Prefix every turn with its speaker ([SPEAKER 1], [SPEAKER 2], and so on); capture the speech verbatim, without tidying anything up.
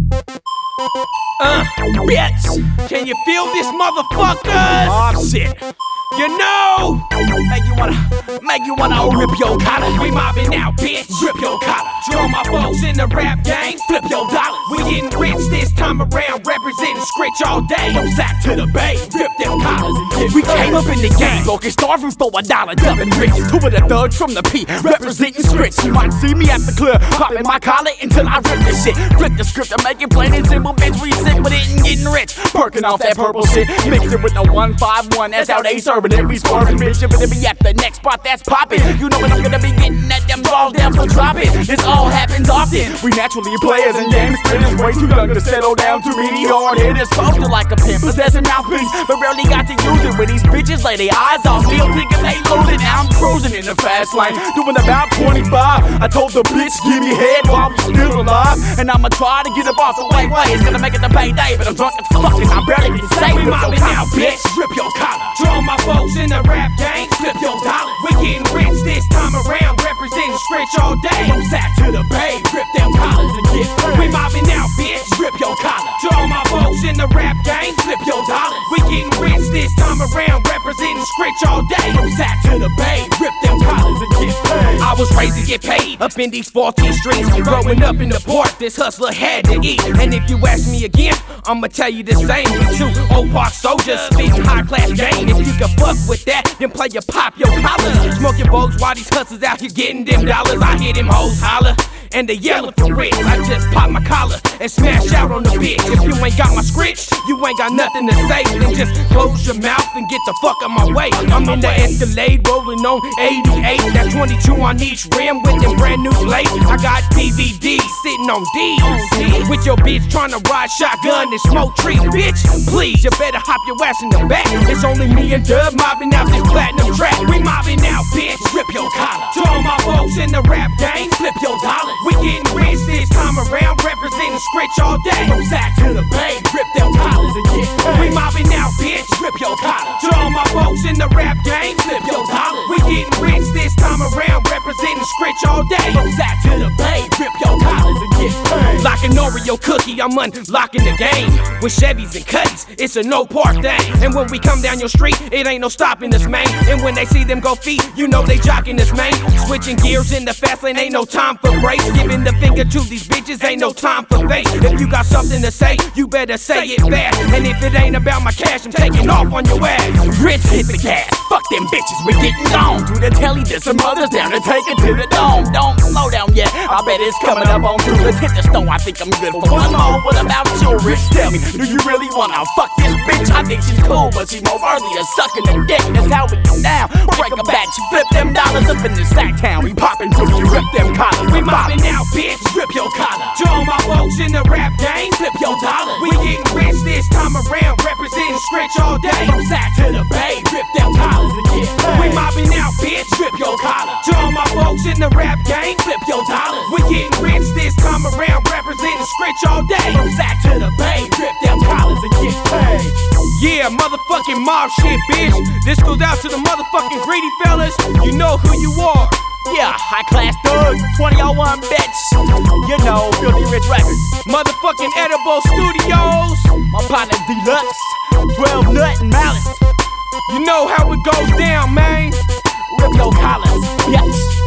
[SPEAKER 1] Uh, bitch! Can you feel this, motherfuckers? Oh, shit. You know, make you wanna, make you wanna rip your collar. We mobbing now, bitch. Rip your collar. Draw my folks in the rap game. Flip your dollars. We getting rich this time around. Representing Scritch all day. From Sac to the Bay. Rip them collars and get We came up in the game, looking starving for a dollar, dubbing rich. Two of the thugs from the P, representing Scritch. You might see me at the club, popping my collar until I rip this shit. Flip the script and make it plain and simple, bitch. We sick with it and getting rich. Perking off that purple shit, mix it with the one five one. That's how they serving it. We swerving, bitch. You're gonna be at the next spot that's popping. You know when I'm gonna be getting at them balls down for dropping. This all happens often. We naturally players and game spitters, way too young to settle down. Too many hard hitters, posted like a pimp, possessing mouthpiece, but rarely got to use it. When these bitches lay their eyes off me, thinking they losing. Now I'm cruising in the fast lane, doing about twenty-five. I told the bitch, give me head while we still alive, and I'ma try to get up off the way way. It's gonna make it to payday, but I'm drunk as fuck and I barely can say. We mobbing now, bitch. Rip your collar. Draw my folks in the rap game. Flip your dollars. We getting rich this time around. Representing Scritch all day. From Sac to the Bay. Rip them collars and get paid. We mobbing now, bitch. Rip your collar. Draw my folks in the rap game. Flip your dollars. We getting rich this time around. Representing Scritch all day. From Sac to the Bay. Rip them collars and get paid. I was raised to get paid up in these fourteen streets. Growing up in the port, this hustler had to eat. And if you ask me again, I'ma tell you the same. We two old park soldiers spitting high class game. If you can fuck with that, then play your pop your collars. Smoke your bogues while these hustlers out here getting them dollars. I hear them hoes holler and they yelling for rich. I just pop my collar and smash out on the bitch. If you ain't got my Scritch, you ain't got nothing to say. Then just close your mouth and get the fuck out my way. I'm in the Escalade rolling on eighty-eight. That's twenty-two on each rim with them brand new plates. I got D V Ds sitting on D's with your bitch trying to ride shotgun and smoke trees. Bitch, please, you better hop your ass in the back. It's only me and Dub mobbing out this platinum track. We mobbing out, bitch. Rip your collar. To all my folks in the rap game, flip your dollars. We getting rich this time around, representing Scritch all day. From Sac to the Bay, rip them collars and get paid. We mobbing out, bitch. Rip your collar. To all my folks in the rap game, flip your dollars. We getting rich this time around, representing Scritch all day. From Sac to the Bay, rip your collars and get paid. Like an Oreo cookie, I'm unlocking the game. With Chevys and Cuddies, it's a no park thing. And when we come down your street, it ain't no stopping us, man. And when they see them go feet, you know they jocking us, man. Switching gears in the fast lane, ain't no time for breaks. Giving the finger to these bitches, ain't no time for fake. If you got something to say, you better say it fast. And if it ain't about my cash, I'm taking off on your ass. Rich hit the gas, fuck them bitches, we getting gone. Through the telly, there's some others down to take it to the dome. Don't slow down yet, I bet it's coming up on through. Let's hit the stone, I think I'm good for one more. What about you, Rich? Tell me, do you really wanna fuck this bitch? I think she's cool, but she's more worthy of sucking the dick. That's how we get down. Break a batch, flip them dollars up in the sack town. We poppin' till you rip them collars. We mobbing now, bitch. Rip your collar. To all my folks in the rap game, flip your dollars. We getting rich this time around, representing Scritch all day. From Sac to the Bay, rip them collars and get paid. We mobbing now, bitch. Rip your collar. To all my folks in the rap game, flip your dollars. We getting rich this time around, representing Scritch all day. From Sac to the Bay, rip them collars and get paid. Yeah, motherfucking mob shit, bitch. This goes out to the motherfucking greedy fellas. You know who you are. Yeah, high class thug, twenty oh one bitch. You know, Filthy Rich Records. Motherfucking Edible Studios. My partner Deluxe, twelve Nut and Malice. You know how it goes down, man. Rip your collars, yes.